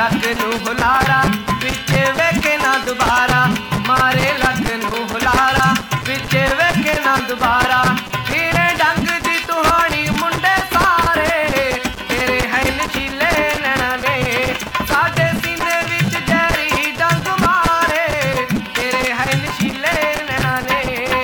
ਲੱਕ ਨੂੰ ਹੁਲਾਰਾ ਵਿੱਚ ਵੇਖੇ ਨਾ ਦੁਬਾਰਾ, ਮਾਰੇ ਲੱਕ ਨੂੰ ਹੁਲਾਰਾ ਵਿੱਚ ਵੇਖੇ ਨਾ ਦੁਬਾਰਾ। ਹੀਰੇ ਡੰਗ ਦੀ ਤੁਹਾਣੀ ਮੁੰਡੇ ਸਾਰੇ, ਤੇਰੇ ਹੈ ਨਸ਼ੀਲੇ ਨੈਣਾ ਨੇ, ਸਾਡੇ ਸੀਨੇ ਵਿੱਚ ਜ਼ਹਿਰੀ ਡੰਗ ਮਾਰੇ, ਤੇਰੇ ਹੈ ਨਸ਼ੀਲੇ ਨੈਣਾ ਨੇ।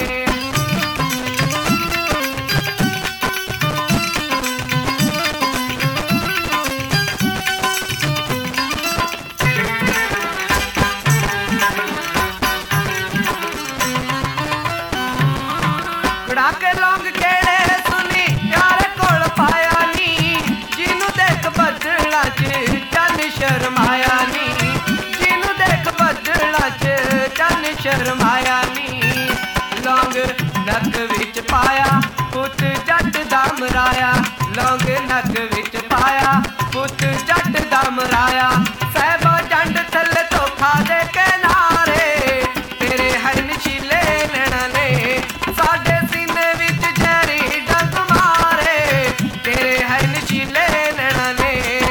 ਫੜਾ ਕੇ ਲੌਂਗ ਕਿਹੜੇ ਸੁਣੀ ਯਾਰ ਕੋਲ ਪਾਇਆ ਨੀ, ਜਿਹਨੂੰ ਦੇਖ ਬੱਦਲਾਂ 'ਚ ਚੰਨ ਸ਼ਰਮਾਇਆ ਨੀ, ਜਿਹਨੂੰ ਦੇਖ ਬੱਦਲਾਂ 'ਚ ਚੰਨ ਸ਼ਰਮਾਇਆ ਨੀ। ਲੌਂਗ ਨੱਕ ਵਿੱਚ ਪਾਇਆ ਪੁੱਤ ਜੱਟ ਦਾ ਮਰਾਇਆ, ਲੌਂਗ ਨੱਕ ਵਿੱਚ ਪਾਇਆ ਪੁੱਤ ਜੱਟ ਦਾ ਮਰਾਇਆ। ਸਹਿਬਾ ਜੰਡ ਥੱਲੇ ਧੋਖਾ ਦੇ ਕੇ ਨਾਰੇ, ਤੇਰੇ ਹੈ ਨਸ਼ੀਲੇ ਨੈਣਾ ਨੇ, ਸਾਡੇ ਸੀਨੇ ਵਿੱਚ ਜ਼ਹਿਰੀ ਡੰਗ ਮਾਰੇ, ਤੇਰੇ ਹੈ ਨਸ਼ੀਲੇ ਨੈਣਾ ਨੇ।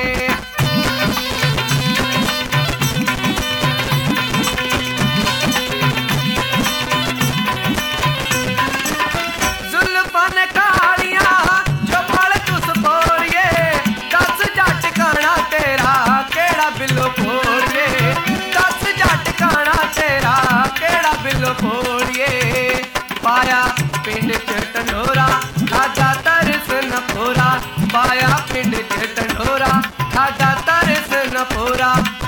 ਜ਼ੁਲਫਾਂ ਨੇ ਕਾਲੀਆਂ ਜੋ ਵਾਲ ਚੁਸ ਪੋੜੀਏ, ਦੱਸ ਜੱਟ ਕਾਣਾ ਤੇਰਾ ਕਿਹੜਾ ਬਿੱਲੋ ਫੋੜੀਏ, ਦੱਸ ਜੱਟ ਕਾਣਾ ਤੇਰਾ ਕਿਹੜਾ ਬਿੱਲੋ ਫੋੜੀਏ। ਪਾਇਆ ਪਿੰਡ 'ਚ ਢੰਡੋਰਾ ਸਾਡਾ ਤਰਸ ਨਾ ਪੂਰਾ, ਪਾਇਆ ਪਿੰਡ 'ਚ ਢੰਡੋਰਾ ਸਾਡਾ ਤਰਸ ਨਾ ਪੂਰਾ।